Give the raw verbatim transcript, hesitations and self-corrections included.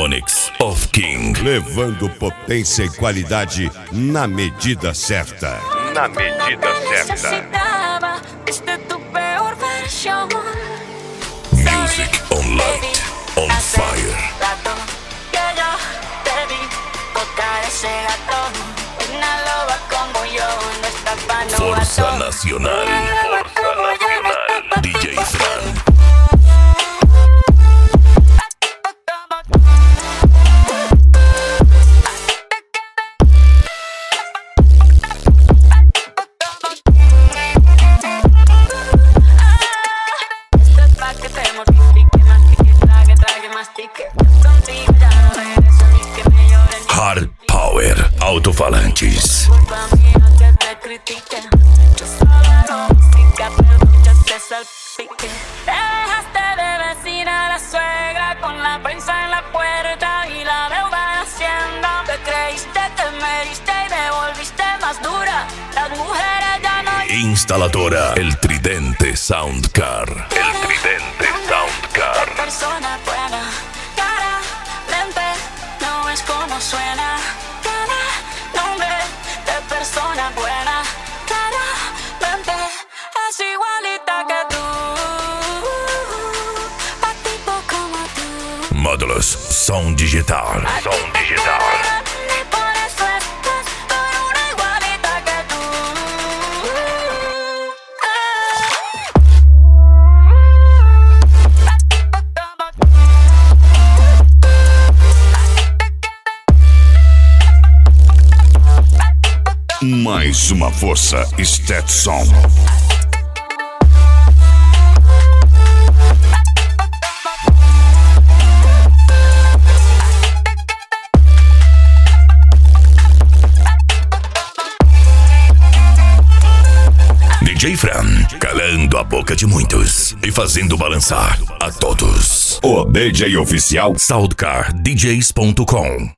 Phonics of King, levando potência e qualidade na medida certa. Na medida certa. Music on light, on fire. Força Nacional, Força Nacional, D J Fran. Hard Power Alto-Falantes. Te dejaste de vecina a la suegra con la prensa en la puerta y la deuda en Hacienda. Te creíste, te mediste y devolviste más dura. Las mujeres ya no. Instaladora El Tridente Soundcar. El Tridente Soundcar. Persona buena, cara, lente, no es como suena. Cara, nombre de persona buena, cara, lente, es igualita que tú. Pa' tipo como tú. Módulos Som Digital. Som Digital. Y por eso estás con una igualita que tú. Mais uma força Stetson. D J Fran, calando a boca de muitos e fazendo balançar a todos. O D J oficial Soundcar D Js ponto com.